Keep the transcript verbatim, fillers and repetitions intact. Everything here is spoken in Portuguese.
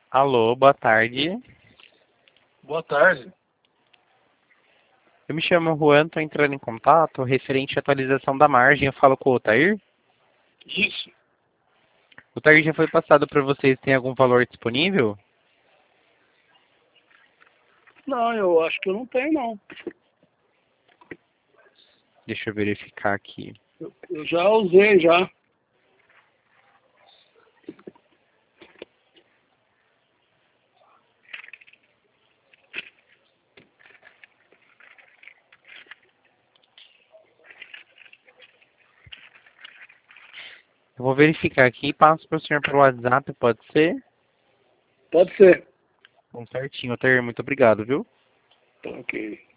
Alô, boa tarde. Boa tarde. Eu me chamo Juan, estou entrando em contato referente à atualização da margem. Eu falo com o Otair. Isso. O Otair já foi passado para vocês, tem algum valor disponível? Não, eu acho que eu não tenho, não. Deixa eu verificar aqui. Eu, eu já usei, já. Eu vou verificar aqui e passo para o senhor pelo WhatsApp, pode ser? Pode ser. Bom, certinho, Otair, muito obrigado, viu? Tá ok.